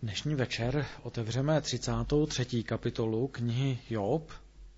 Dnešní večer otevřeme 33. kapitolu knihy Job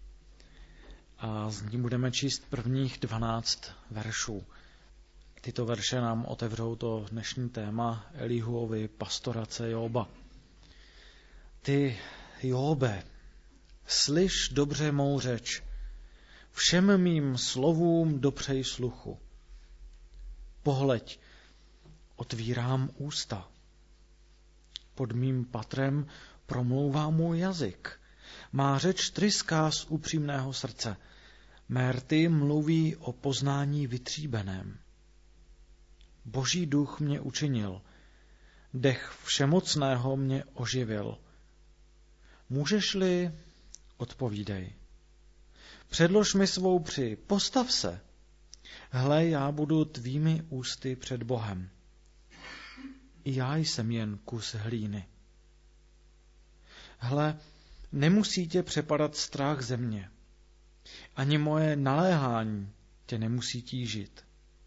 a z ní budeme číst prvních 12 veršů. Tyto verše nám otevřou to dnešní téma Elihuovy pastorace Joba. Ty, Jobe, slyš dobře mou řeč, všem mým slovům dopřej sluchu. Pohleď, otvírám ústa. Pod mým patrem promlouvá můj jazyk. Má řeč tryská z upřímného srdce. Mé rty mluví o poznání vytříbeném. Boží duch mě učinil. Dech všemocného mě oživil. Můžeš-li, odpovídej. Předlož mi svou při, postav se. Hle, já budu tvými ústy před Bohem. I já jsem jen kus hlíny. Hle, nemusí tě přepadat strach ze mě. Ani moje naléhání tě nemusí tížit.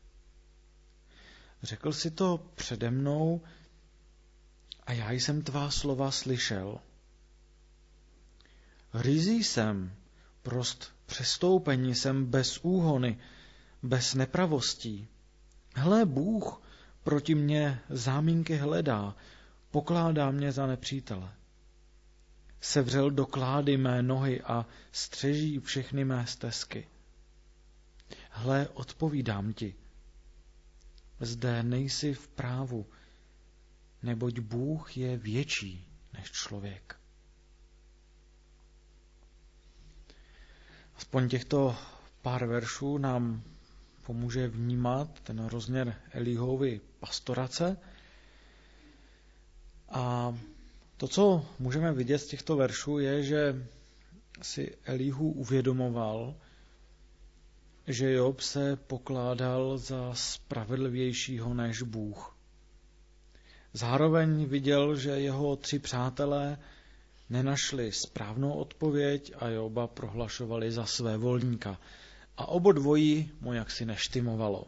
Řekl jsi to přede mnou a já jsem tvá slova slyšel. Ryzí jsem, prost přestoupení jsem bez úhony, bez nepravostí. Hle, Bůh proti mně zámínky hledá, pokládá mě za nepřítele. Sevřel do klády mé nohy a střeží všechny mé stezky. Hle, odpovídám ti. Zde nejsi v právu, neboť Bůh je větší než člověk. Aspoň těchto pár veršů nám pomůže vnímat ten rozměr Elihuovy pastorace. A to, co můžeme vidět z těchto veršů, je, že si Elihu uvědomoval, že Job se pokládal za spravedlivějšího než Bůh. Zároveň viděl, že jeho 3 přátelé nenašli správnou odpověď a Joba prohlašovali za svévolníka. A obodvojí mu jaksi neštimovalo.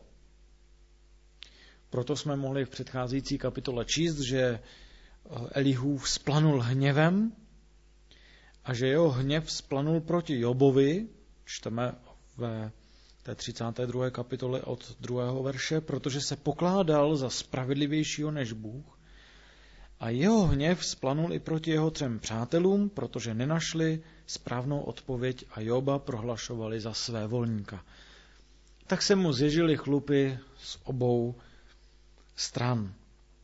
Proto jsme mohli v předcházející kapitole číst, že Elihu vzplanul hněvem a že jeho hněv vzplanul proti Jobovi, čteme ve té 32. kapitole od 2. verše, protože se pokládal za spravedlivějšího než Bůh. A jeho hněv vzplanul i proti jeho 3 přátelům, protože nenašli správnou odpověď a Joba prohlašovali za svévolníka. Tak se mu zježily chlupy z obou stran.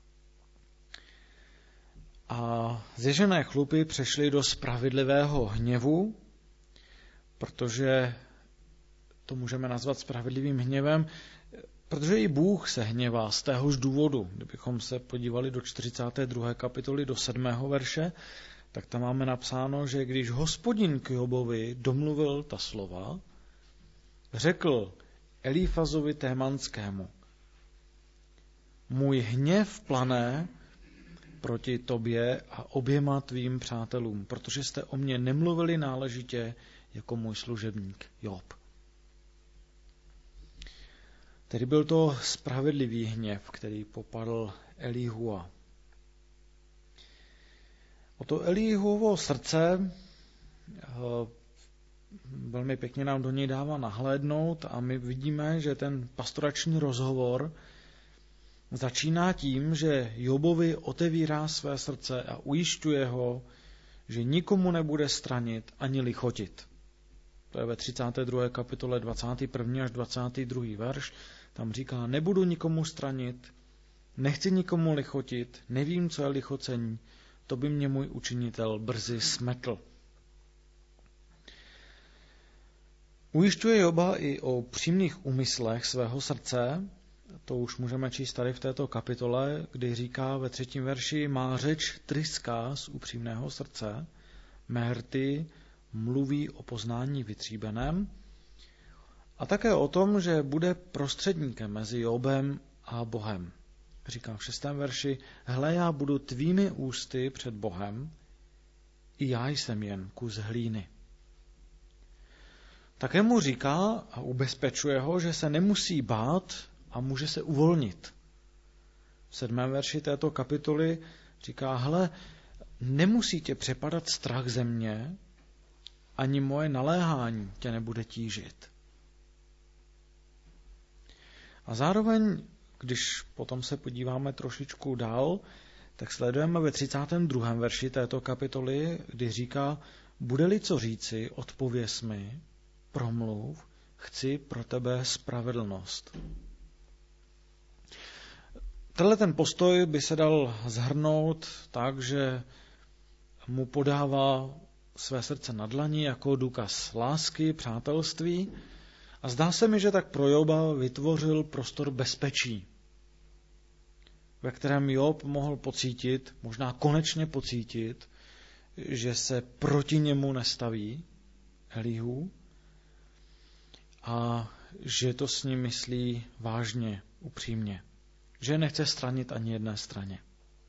A zježené chlupy přešly do spravedlivého hněvu, protože to můžeme nazvat spravedlivým hněvem, protože i Bůh se hněvá z téhož důvodu. Kdybychom se podívali do 42. kapitoly, do 7. verše, tak tam máme napsáno, že když Hospodin k Jobovi domluvil ta slova, řekl Elifazovi Témanskému, můj hněv plané proti tobě a oběma tvým přátelům, protože jste o mě nemluvili náležitě jako můj služebník Job. Tedy byl to spravedlivý hněv, který popadl Elihua. O to Elihuovo srdce velmi pěkně nám do něj dává nahlédnout a my vidíme, že ten pastorační rozhovor začíná tím, že Jobovi otevírá své srdce a ujišťuje ho, že nikomu nebude stranit ani lichotit. To je ve 32. kapitole 21. až 22. verš. Tam říká, nebudu nikomu stranit, nechci nikomu lichotit, nevím, co je lichocení, to by mě můj učinitel brzy smetl. Ujišťuje Joba i o přímých úmyslech svého srdce, to už můžeme číst tady v této kapitole, kdy říká ve 3. verši, má řeč tryská z upřímného srdce, mé rty mluví o poznání vytříbeném, a také o tom, že bude prostředníkem mezi Jobem a Bohem. Říká v 6. verši, hle, já budu tvými ústy před Bohem, i já jsem jen kus hlíny. Také mu říká a ubezpečuje ho, že se nemusí bát a může se uvolnit. V 7. verši této kapitoly Říká, hele, nemusí tě přepadat strach ze mě, ani moje naléhání tě nebude tížit. A zároveň, když potom se podíváme trošičku dál, tak sledujeme ve 32. verši této kapitoly, kdy říká, bude-li co říci, odpověz mi, promluv, chci pro tebe spravedlnost. Tenhle ten postoj by se dal shrnout tak, že mu podává své srdce na dlani jako důkaz lásky, přátelství a zdá se mi, že tak pro Joba vytvořil prostor bezpečí, ve kterém Job mohl pocítit, možná konečně pocítit, že se proti němu nestaví Elihu a že to s ním myslí vážně, upřímně. Že nechce stranit ani jedné straně.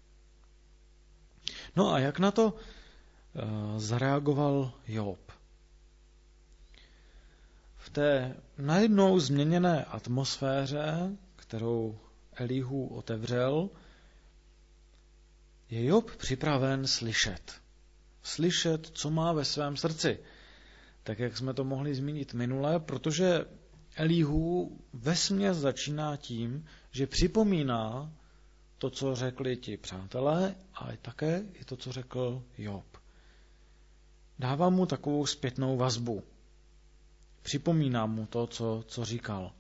No a jak na to zareagoval Job? V té najednou změněné atmosféře, kterou Elihu otevřel, je Job připraven slyšet. Slyšet, co má ve svém srdci. Tak, jak jsme to mohli zmínit minule, protože Elihu vesměs začíná tím, že připomíná to, co řekli ti přátelé, a také i to, co řekl Job. Dává mu takovou zpětnou vazbu. Připomíná mu to, co říkal.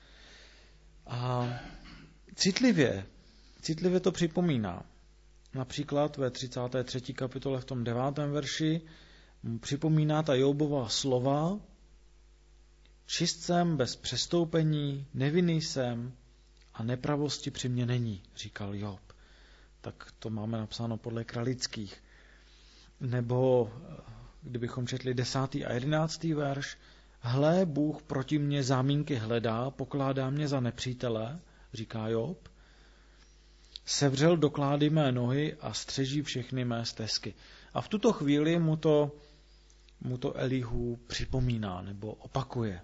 A citlivě to připomíná. Například ve 33. kapitole v tom 9. verši mu připomíná ta Jobova slova: čist jsem bez přestoupení, nevinný jsem a nepravosti při mně není, říkal Job. Tak to máme napsáno podle Kralických. Nebo kdybychom četli 10. a 11. verš, hle, Bůh proti mně zámínky hledá, pokládá mě za nepřítele, říká Job. Sevřel doklády mé nohy a střeží všechny mé stezky. A v tuto chvíli mu to Elihu připomíná nebo opakuje.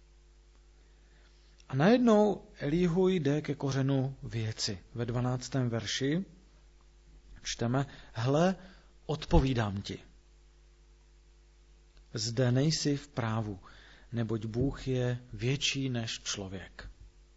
A najednou Elihu jde ke kořenu věci. Ve 12. verši čteme, hle, odpovídám ti. Zde nejsi v právu, neboť Bůh je větší než člověk.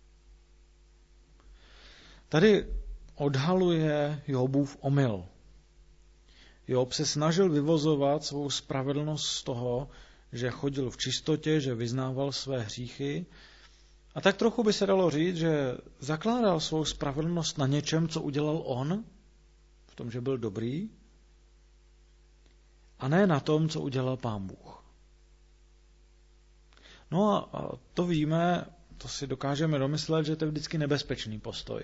Tady odhaluje Jobův omyl. Job se snažil vyvozovat svou spravedlnost z toho, že chodil v čistotě, že vyznával své hříchy. A tak trochu by se dalo říct, že zakládal svou spravedlnost na něčem, co udělal on, v tom, že byl dobrý, a ne na tom, co udělal Pán Bůh. No a to víme, to si dokážeme domyslet, že to je vždycky nebezpečný postoj.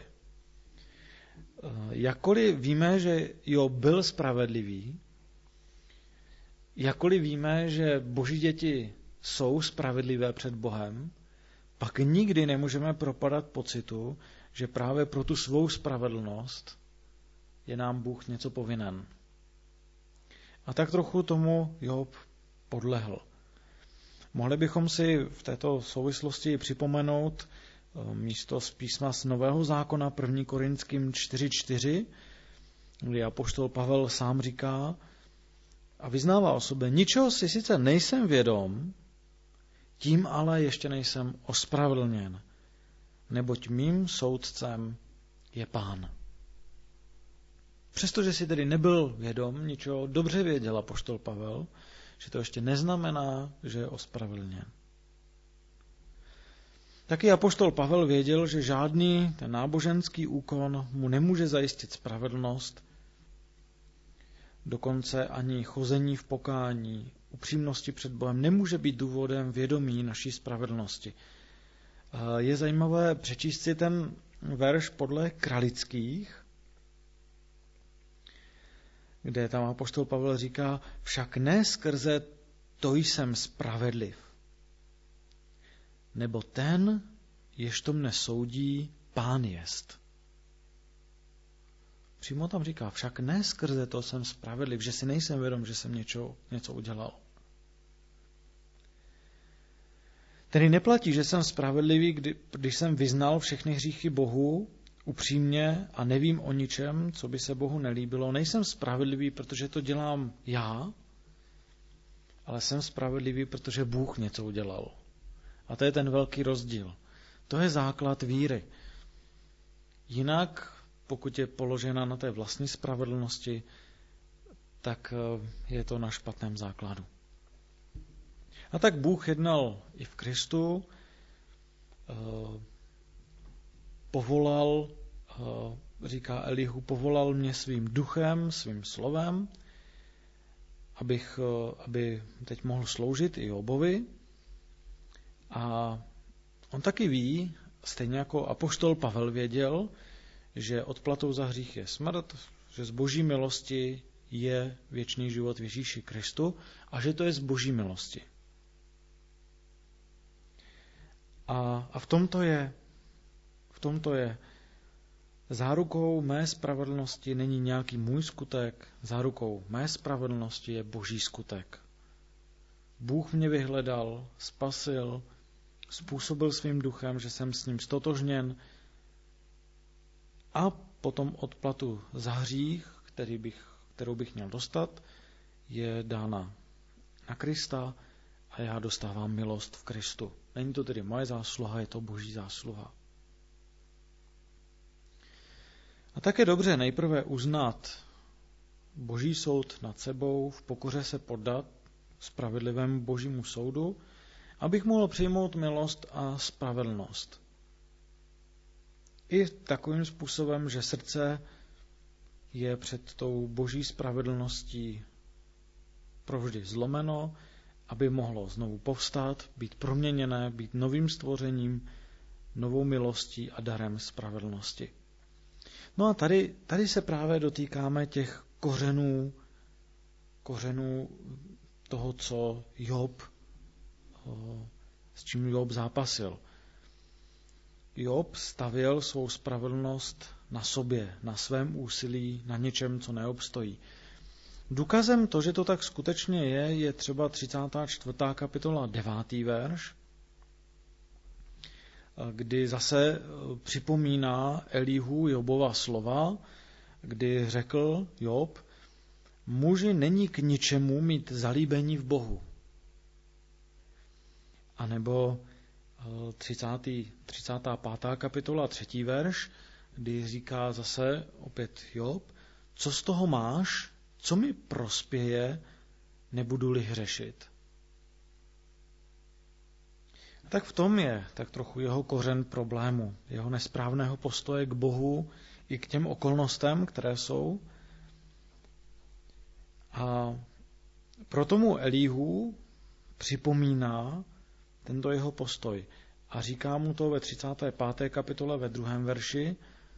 Jakkoliv víme, že Job byl spravedlivý, jakkoliv víme, že Boží děti jsou spravedlivé před Bohem, pak nikdy nemůžeme propadat pocitu, že právě pro tu svou spravedlnost je nám Bůh něco povinen. A tak trochu tomu Job podlehl. Mohli bychom si v této souvislosti připomenout místo z písma z Nového zákona 1. Korinským 4:4, kdy apoštol Pavel sám říká a vyznává o sobě, ničeho si sice nejsem vědom, tím ale ještě nejsem ospravedlněn, neboť mým soudcem je Pán. Přestože si tedy nebyl vědom ničeho, dobře věděl apoštol Pavel, že to ještě neznamená, že je ospravedlněn. Taky apoštol Pavel věděl, že žádný ten náboženský úkon mu nemůže zajistit spravedlnost, dokonce ani chození v pokání, upřímnosti před Bohem nemůže být důvodem vědomí naší spravedlnosti. Je zajímavé přečíst si ten verš podle Kralických, kde tam apoštol Pavel říká, však ne skrze to jsem spravedliv, nebo ten, jež to mne soudí, Pán jest. Přímo tam říká, však ne skrze to jsem spravedliv, že si nejsem vědom, že jsem něco udělal. Tedy neplatí, že jsem spravedlivý, když jsem vyznal všechny hříchy Bohu, upřímně a nevím o ničem, co by se Bohu nelíbilo. Nejsem spravedlivý, protože to dělám já, ale jsem spravedlivý, protože Bůh něco udělal. A to je ten velký rozdíl. To je základ víry. Jinak, pokud je položena na té vlastní spravedlnosti, tak je to na špatném základu. A tak Bůh jednal i v Kristu, říká Elihu, povolal mě svým duchem, svým slovem, aby teď mohl sloužit i Jobovi. A on taky ví, stejně jako apoštol Pavel věděl, že odplatou za hřích je smrt, že z boží milosti je věčný život v Ježíši Kristu a že to je z boží milosti. A v tomto je zárukou mé spravedlnosti není nějaký můj skutek, zárukou mé spravedlnosti je boží skutek. Bůh mě vyhledal, spasil, způsobil svým duchem, že jsem s ním stotožněn a potom odplatu za hřích, kterou bych měl dostat, je dána na Krista a já dostávám milost v Kristu. Není to tedy moje zásluha, je to boží zásluha. A tak je dobře nejprve uznat boží soud nad sebou, v pokoře se poddat spravedlivému božímu soudu, abych mohl přijmout milost a spravedlnost. I takovým způsobem, že srdce je před tou boží spravedlností provždy zlomeno, aby mohlo znovu povstát, být proměněné, být novým stvořením, novou milostí a darem spravedlnosti. No a tady se právě dotýkáme těch kořenů toho, co s čím Job zápasil. Job stavěl svou spravedlnost na sobě, na svém úsilí, na něčem, co neobstojí. Důkazem to, že to tak skutečně je třeba 34. kapitola 9. verš, kdy zase připomíná Elihu Jobova slova, kdy řekl Job, muži není k ničemu mít zalíbení v Bohu. A nebo 35. kapitola 3. verš, kdy říká zase opět Job, co z toho máš, co mi prospěje, nebudu-li hřešit. A tak v tom je tak trochu jeho kořen problému, jeho nesprávného postoje k Bohu i k těm okolnostem, které jsou. A proto mu Elihu připomíná tento jeho postoj. A říká mu to ve 35. kapitole ve 2. verši.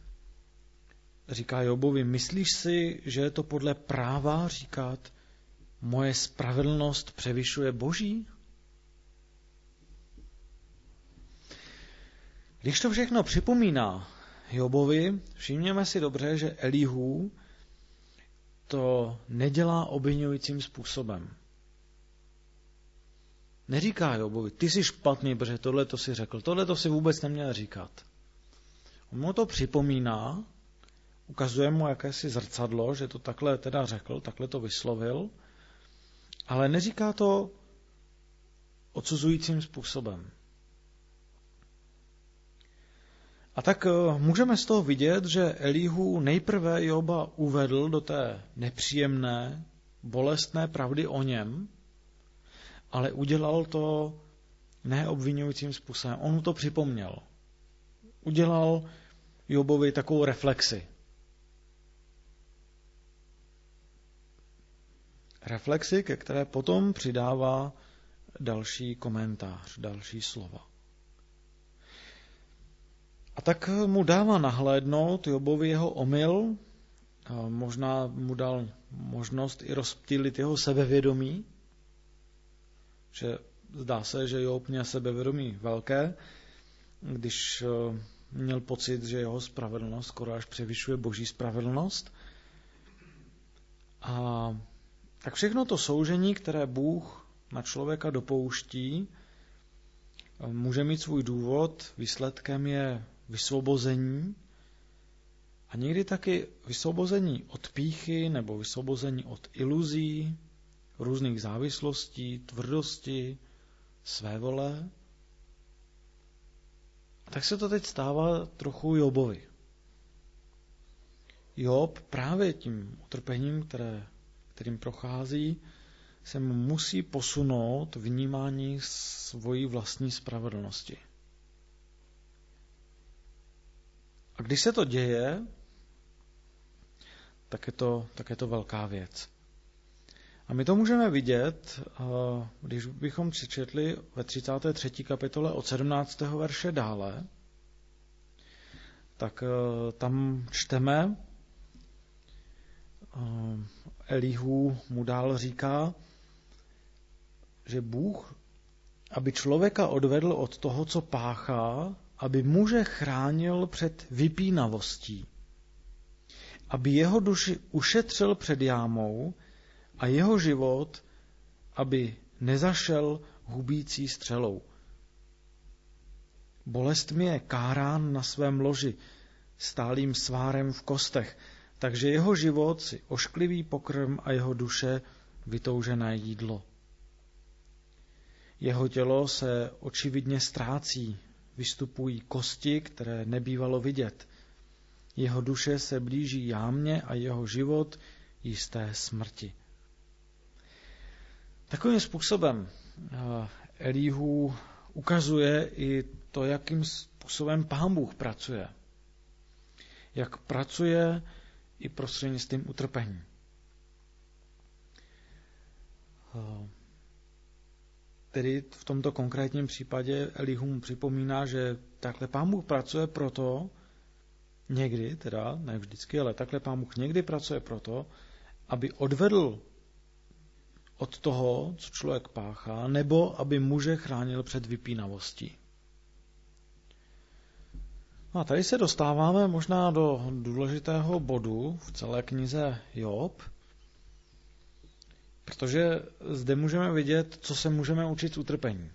Říká Jobovi, myslíš si, že je to podle práva říkat, moje spravedlnost převyšuje Boží? Když to všechno připomíná Jobovi, všimněme si dobře, že Elihu to nedělá obviňujícím způsobem. Neříká Jobovi, ty jsi špatný, protože tohle to si řekl, tohle to si vůbec neměl říkat. On mu to připomíná, ukazuje mu jakési zrcadlo, že to takhle teda řekl, takhle to vyslovil, ale neříká to odsuzujícím způsobem. A tak můžeme z toho vidět, že Elihu nejprve Joba uvedl do té nepříjemné, bolestné pravdy o něm, ale udělal to neobvinujícím způsobem. On mu to připomněl. Udělal Jobovi takovou reflexi. Reflexi, ke které potom přidává další komentář, další slova. A tak mu dává nahlédnout Jobovi jeho omyl, možná mu dal možnost i rozptýlit jeho sebevědomí, že zdá se, že Job měl sebevědomí velké, když měl pocit, že jeho spravedlnost skoro až převyšuje Boží spravedlnost. A tak všechno to soužení, které Bůh na člověka dopouští, může mít svůj důvod, výsledkem je vysvobození, a někdy taky vysvobození od pýchy nebo vysvobození od iluzí, různých závislostí, tvrdosti, svévole. A tak se to teď stává trochu Jobovi. Job právě tím utrpením, kterým prochází, se mu musí posunout vnímání svojí vlastní spravedlnosti. A když se to děje, tak je to velká věc. A my to můžeme vidět, když bychom přečetli ve 33. kapitole od 17. verše dále, tak tam čteme, Elihu mu dál říká, že Bůh, aby člověka odvedl od toho, co páchá, aby muže chránil před vypínavostí, aby jeho duši ušetřil před jámou a jeho život, aby nezašel hubící střelou. Bolestmi je kárán na svém loži, stálým svárem v kostech, takže jeho život si ošklivý pokrm a jeho duše vytoužené jídlo. Jeho tělo se očividně ztrácí, vystupují kosti, které nebývalo vidět. Jeho duše se blíží jámě a jeho život jisté smrti. Takovým způsobem Elihu ukazuje i to, jakým způsobem Pán Bůh pracuje. Jak pracuje i prostřednictvím utrpení. Tedy v tomto konkrétním případě Elihu mu připomíná, že takhle Pán Bůh pracuje proto, někdy, teda ne vždycky, ale takhle Pán Bůh někdy pracuje proto, aby odvedl od toho, co člověk páchá, nebo aby muže chránil před vypínavostí. No a tady se dostáváme možná do důležitého bodu v celé knize Job, protože zde můžeme vidět, co se můžeme učit z utrpení.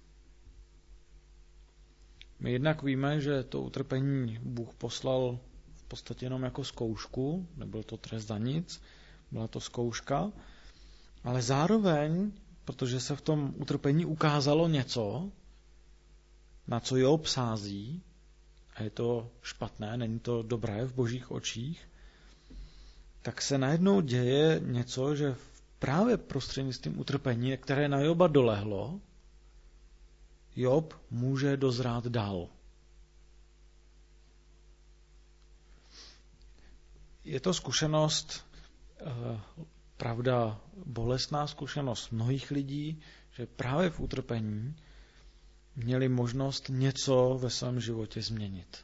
My jednak víme, že to utrpení Bůh poslal v podstatě jenom jako zkoušku, nebyl to trest za nic, byla to zkouška, ale zároveň, protože se v tom utrpení ukázalo něco, na co Job sází, a je to špatné, není to dobré v Božích očích, tak se najednou děje něco, že právě prostřednictvím utrpení, které na Joba dolehlo, Job může dozrát dál. Je to zkušenost, pravda, bolestná zkušenost mnohých lidí, že právě v utrpení měli možnost něco ve svém životě změnit.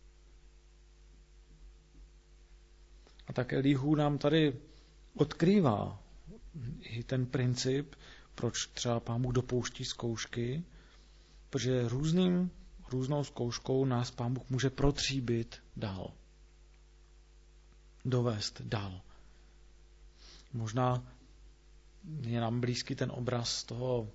A tak Elihu nám tady odkrývá i ten princip, proč třeba Pán Bůh dopouští zkoušky, protože různou zkouškou nás Pán Bůh může protříbit dál. Dovést dál. Možná je nám blízký ten obraz toho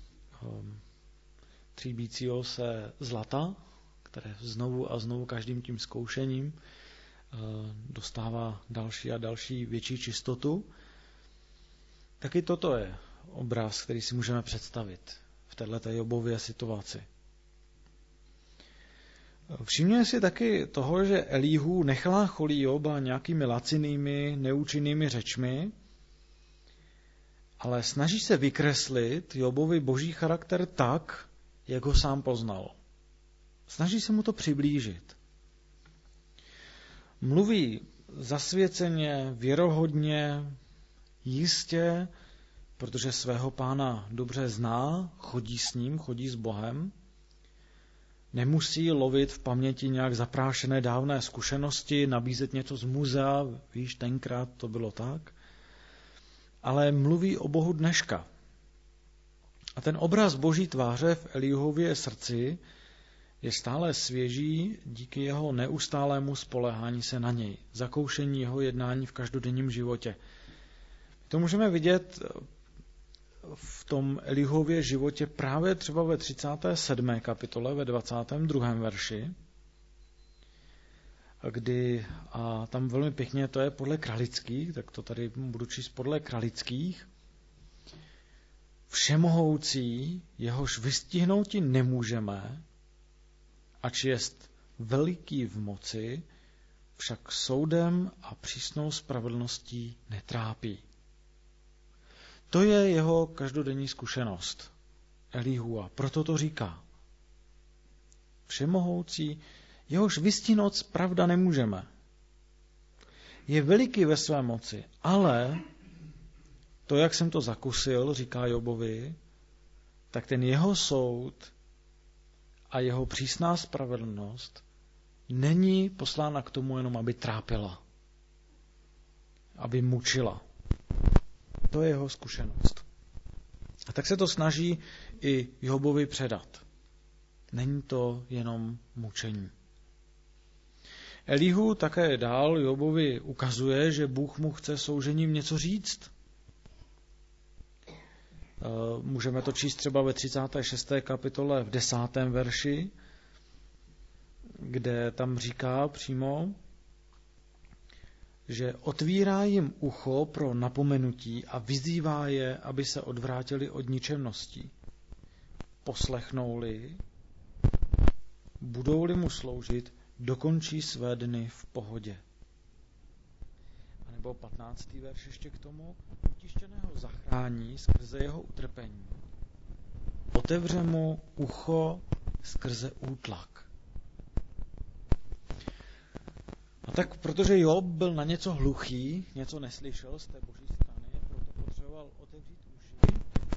tříbícího se zlata, které znovu a znovu každým tím zkoušením dostává další a další větší čistotu. Taky toto je obraz, který si můžeme představit v této Jobově situaci. Všimněme si taky toho, že Elihu nechlácholí Joba nějakými lacinými, neúčinnými řečmi, ale snaží se vykreslit Jobovi boží charakter tak, jak ho sám poznal. Snaží se mu to přiblížit. Mluví zasvěceně, věrohodně, jistě, protože svého Pána dobře zná, chodí s ním, chodí s Bohem. Nemusí lovit v paměti nějak zaprášené dávné zkušenosti, nabízet něco z muzea, víš, tenkrát to bylo tak. Ale mluví o Bohu dneška. A ten obraz boží tváře v Elihuově srdci je stále svěží díky jeho neustálému spoléhání se na něj, zakoušení jeho jednání v každodenním životě. To můžeme vidět v tom Elihuově životě právě třeba ve 37. kapitole, ve 22. verši. a tam velmi pěkně to je podle Kralických, tak to tady budu číst podle Kralických. Všemohoucí, jehož vystihnouti nemůžeme, ač jest veliký v moci, však soudem a přísnou spravedlností netrápí. To je jeho každodenní zkušenost Elíhua, proto to říká. Všemohoucí, jehož vystihnout pravda nemůžeme. Je veliký ve své moci, ale to, jak jsem to zakusil, říká Jobovi, tak ten jeho soud a jeho přísná spravedlnost není poslána k tomu jenom, aby trápila, aby mučila. To je jeho zkušenost. A tak se to snaží i Jobovi předat. Není to jenom mučení. Elihu také dál Jobovi ukazuje, že Bůh mu chce soužením něco říct. Můžeme to číst třeba ve 36. kapitole v 10. verši, kde tam říká přímo, že otvírá jim ucho pro napomenutí a vyzývá je, aby se odvrátili od ničemností. Poslechnou-li, budou-li mu sloužit, dokončí své dny v pohodě. A nebo 15. verš ještě k tomu, utištěného zachrání skrze jeho utrpení. Otevře mu ucho skrze útlak. A tak, protože Job byl na něco hluchý, něco neslyšel z té boží strany, proto potřeboval otevřít uši.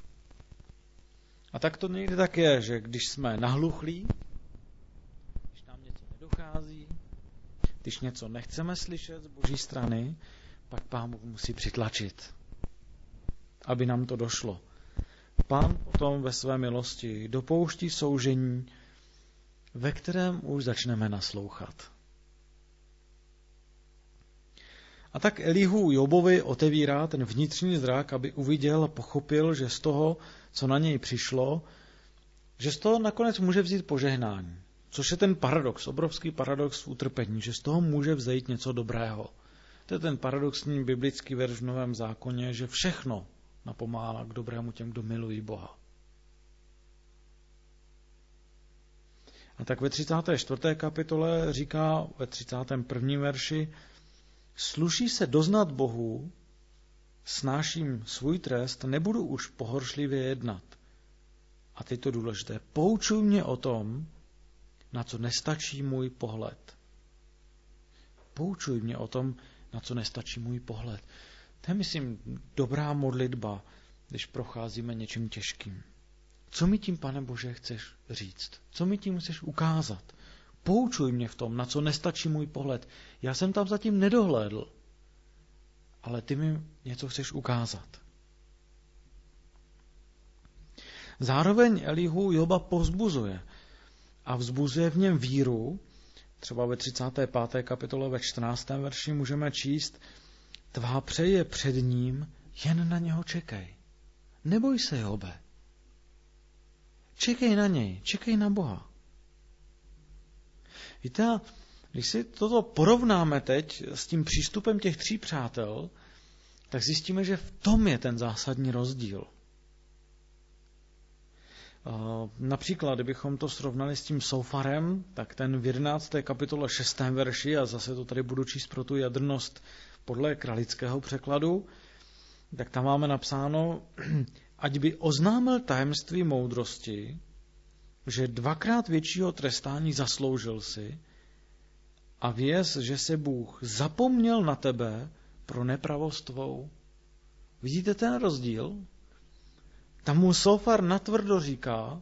A tak to někdy tak je, že když jsme nahluchlí, když nám něco nedochází, když něco nechceme slyšet z boží strany, pak Pán Bůh musí přitlačit, aby nám to došlo. Pán potom ve své milosti dopouští soužení, ve kterém už začneme naslouchat. A tak Elihu Jobovi otevírá ten vnitřní zrak, aby uviděl a pochopil, že z toho, co na něj přišlo, že z toho nakonec může vzít požehnání. Což je ten paradox, obrovský paradox v utrpení, že z toho může vzejít něco dobrého. To je ten paradoxní biblický verš v Novém zákoně, že všechno napomáhá k dobrému těm, kdo milují Boha. A tak ve 34. kapitole říká ve 31. verši: sluší se doznat Bohu, snáším svůj trest, nebudu už pohoršlivě jednat. A teď to důležité, poučuj mě o tom, na co nestačí můj pohled. Poučuj mě o tom, na co nestačí můj pohled. To je, myslím, dobrá modlitba, když procházíme něčím těžkým. Co mi tím, Pane Bože, chceš říct? Co mi tím chceš ukázat? Poučuj mě v tom, na co nestačí můj pohled. Já jsem tam zatím nedohlédl, ale ty mi něco chceš ukázat. Zároveň Elihu Joba povzbuzuje a vzbuzuje v něm víru. Třeba ve 35. kapitole ve 14. verši můžeme číst: tvá přeje před ním, jen na něho čekej. Neboj se, Jobe. Čekej na něj, čekej na Boha. Víte, když si toto porovnáme teď s tím přístupem těch 3 přátel, tak zjistíme, že v tom je ten zásadní rozdíl. Například, kdybychom to srovnali s tím Soufarem, tak ten v 11. kapitole 6. verši, a zase to tady budu číst pro tu jadrnost podle kralického překladu, tak tam máme napsáno: ať by oznámil tajemství moudrosti, že 2krát většího trestání zasloužil si, a věz, že se Bůh zapomněl na tebe pro nepravost tvou. Vidíte ten rozdíl? Tam mu Sofar natvrdo říká: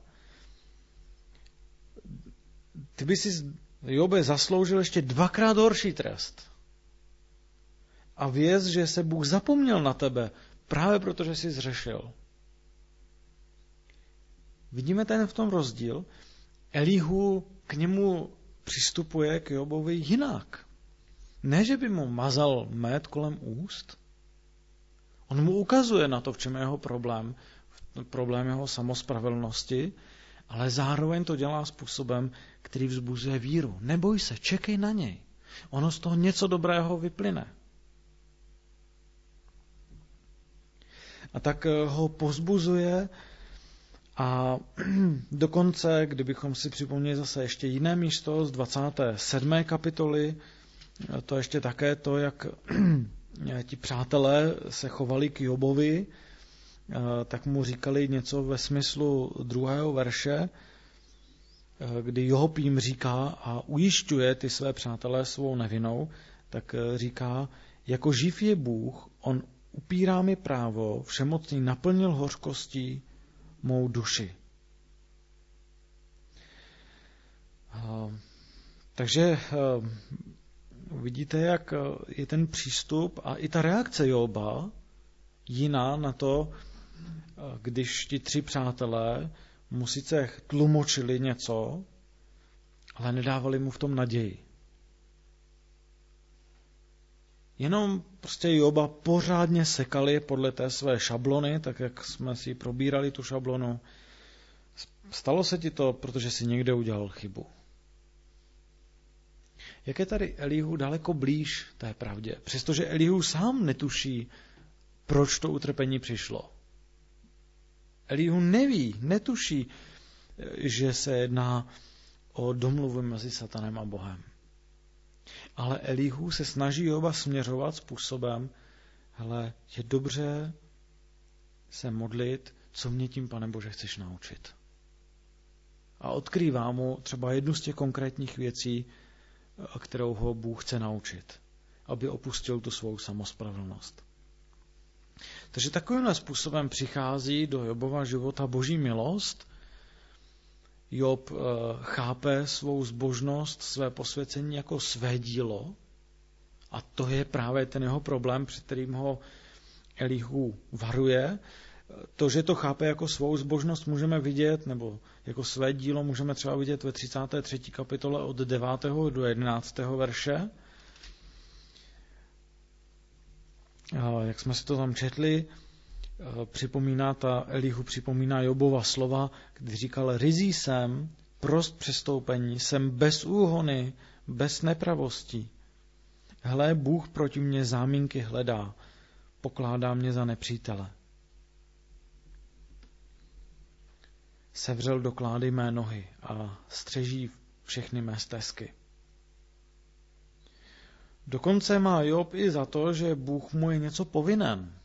ty by si, Jobe, zasloužil ještě 2krát horší trest. A věz, že se Bůh zapomněl na tebe právě proto, že jsi zřešil. Vidíme ten v tom rozdíl. Elihu k němu přistupuje, k Jobovi, jinak. Ne, že by mu mazal med kolem úst. On mu ukazuje na to, v čem je jeho problém jeho samospravedlnosti, ale zároveň to dělá způsobem, který vzbuzuje víru. Neboj se, čekej na něj. Ono z toho něco dobrého vyplyne. A tak ho povzbuzuje a dokonce, kdybychom si připomněli zase ještě jiné místo z 27. kapitoly, to ještě také to, jak ti přátelé se chovali k Jobovi, tak mu říkali něco ve smyslu 2. verše, kdy Job jim říká a ujišťuje ty své přátelé svou nevinou, tak říká, jako živ je Bůh, on upírá mi právo, všemocný naplnil hořkostí mou duši. Takže vidíte, jak je ten přístup a i ta reakce Joba jiná na to, když ti 3 přátelé mu sice tlumočili něco, ale nedávali mu v tom naději. Jenom prostě Joba pořádně sekali podle té své šablony, tak jak jsme si probírali tu šablonu. Stalo se ti to, protože si někde udělal chybu. Jak je tady Elihu daleko blíž té pravdě, přestože Elihu sám netuší, proč to utrpení přišlo. Elihu neví, netuší, že se jedná o domluvu mezi Satanem a Bohem. Ale Elihu se snaží Joba směřovat způsobem, hele, je dobře se modlit, co mě tím, Pane Bože, chceš naučit. A odkrývá mu třeba jednu z těch konkrétních věcí, kterou ho Bůh chce naučit, aby opustil tu svou samospravedlnost. Takže takovýmhle způsobem přichází do Jobova života Boží milost. Job chápe svou zbožnost, své posvěcení jako své dílo a to je právě ten jeho problém, před kterým ho Elihu varuje. To, že to chápe jako svou zbožnost, můžeme vidět, nebo jako své dílo můžeme třeba vidět ve 33. kapitole od 9. do 11. verše. Jak jsme si to tam četli, Elihu připomíná Jobova slova, kdy říkal, ryzí jsem, prost přestoupení, jsem bez úhony, bez nepravostí. Hle, Bůh proti mně záminky hledá, pokládá mě za nepřítele. Sevřel do klády mé nohy a střeží všechny mé stezky. Dokonce má Job i za to, že Bůh mu je něco povinen.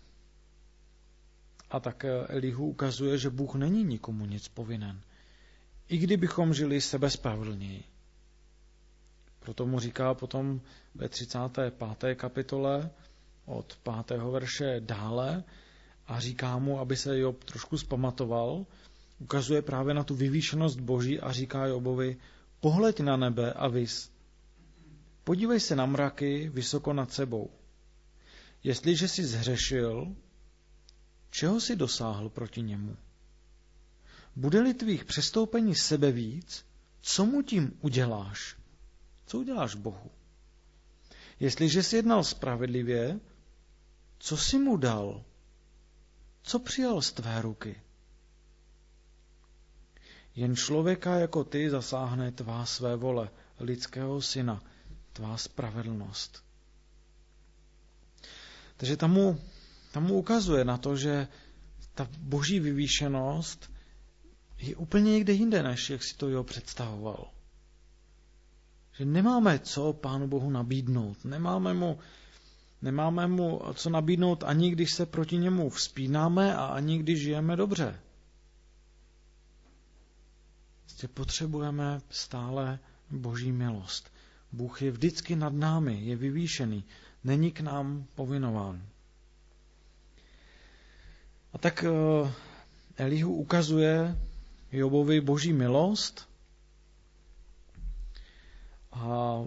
A tak Elihu ukazuje, že Bůh není nikomu nic povinen. I kdybychom žili sebespravedlněji. Proto mu říká potom ve 35. kapitole od 5. verše dále a říká mu, aby se Job trošku zpamatoval, ukazuje právě na tu vyvýšenost Boží a říká Jobovi, pohleď na nebe a vys. Podívej se na mraky vysoko nad sebou. Jestliže jsi zhřešil, čeho jsi dosáhl proti němu? Bude-li tvých přestoupení sebe víc, co mu tím uděláš? Co uděláš Bohu? Jestliže jsi jednal spravedlivě, co jsi mu dal? Co přijal z tvé ruky? Jen člověka jako ty zasáhne tvá své vole, lidského syna, tvá spravedlnost. Takže tam mu ukazuje na to, že ta boží vyvýšenost je úplně někde jinde, než jak si to Job představoval. Že nemáme co Pánu Bohu nabídnout. Nemáme mu co nabídnout ani když se proti němu vzpínáme a ani když žijeme dobře. Potřebujeme stále boží milost. Bůh je vždycky nad námi, je vyvýšený, není k nám povinován. A tak Elihu ukazuje Jobovi boží milost a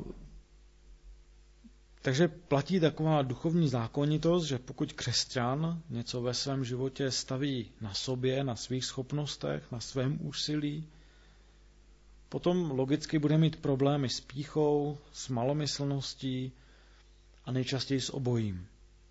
takže platí taková duchovní zákonitost, že pokud křesťan něco ve svém životě staví na sobě, na svých schopnostech, na svém úsilí, potom logicky bude mít problémy s pýchou, s malomyslností a nejčastěji s obojím.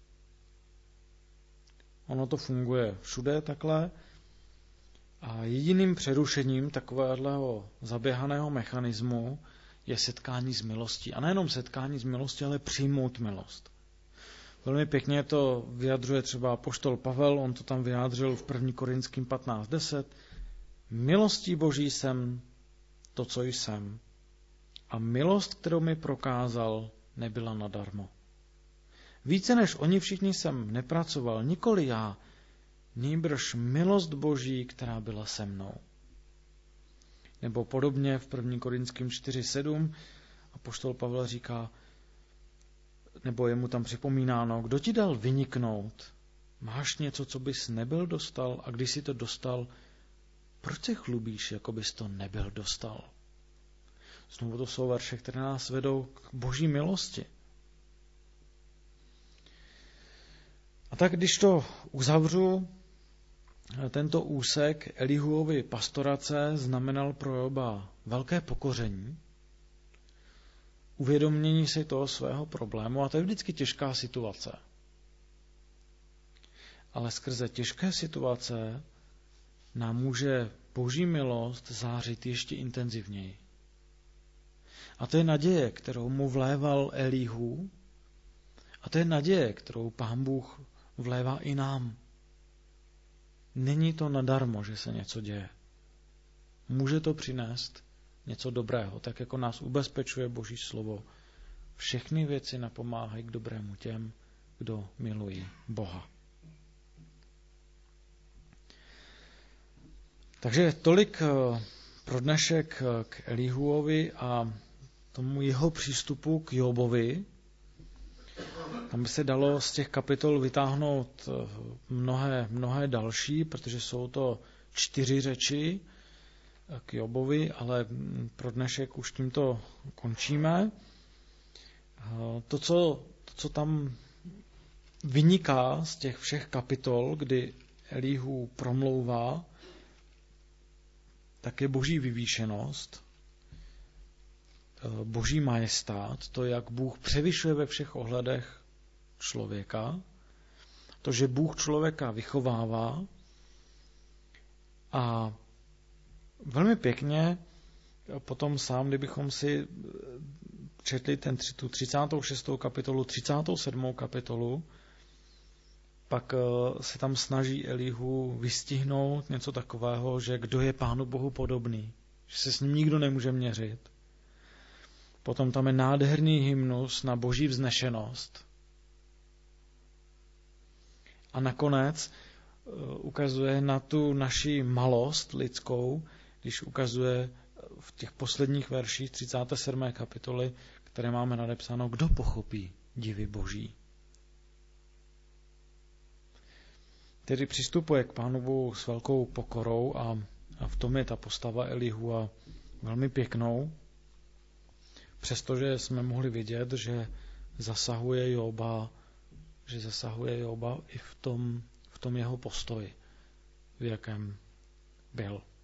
Ono to funguje všude takhle a jediným přerušením takového zaběhaného mechanismu je setkání s milostí. A nejenom setkání s milostí, ale přijmout milost. Velmi pěkně to vyjadřuje třeba apoštol Pavel, on to tam vyjádřil v 1. Korinským 15:10. Milostí Boží jsem to, co jsem. A milost, kterou mi prokázal, nebyla nadarmo. Více než oni všichni jsem nepracoval, nikoli já, nýbrž milost Boží, která byla se mnou. Nebo podobně v 1. Korinským 4:7 apoštol Pavel říká, nebo je mu tam připomínáno, kdo ti dal vyniknout? Máš něco, co bys nebyl dostal, a když jsi to dostal, proč se chlubíš, jako bys to nebyl dostal? Znovu to jsou verše, které nás vedou k Boží milosti. A tak když to uzavřu, tento úsek Elihuovy pastorace znamenal pro Joba velké pokoření, uvědomění si toho svého problému, a to je vždycky těžká situace. Ale skrze těžké situace nám může Boží milost zářit ještě intenzivněji. A to je naděje, kterou mu vléval Elihu, a to je naděje, kterou Pán Bůh vlévá i nám. Není to nadarmo, že se něco děje. Může to přinést něco dobrého, tak jako nás ubezpečuje Boží slovo. Všechny věci napomáhají k dobrému těm, kdo milují Boha. Takže tolik pro dnešek k Elihuovi a tomu jeho přístupu k Jobovi. Tam by se dalo z těch kapitol vytáhnout mnohé další, protože jsou to 4 řeči k Jobovi, ale pro dnešek už tímto končíme. To, co tam vyniká z těch všech kapitol, kdy Elihu promlouvá, tak je Boží vyvýšenost, Boží majestát, to, jak Bůh převyšuje ve všech ohledech člověka, to, že Bůh člověka vychovává, a velmi pěkně potom sám, kdybychom si četli tu 36. kapitolu, 37. kapitolu, pak se tam snaží Elihu vystihnout něco takového, že kdo je Pánu Bohu podobný, že se s ním nikdo nemůže měřit. Potom tam je nádherný hymnus na Boží vznešenost. A nakonec ukazuje na tu naši malost lidskou, když ukazuje v těch posledních verších 37. kapitoly, které máme nadepsáno, kdo pochopí divy Boží. Tedy přistupuje k Pánu Bohu s velkou pokorou a v tom je ta postava Elihu a velmi pěknou. Přestože jsme mohli vidět, že zasahuje Joba i v tom jeho postoji, v jakém byl.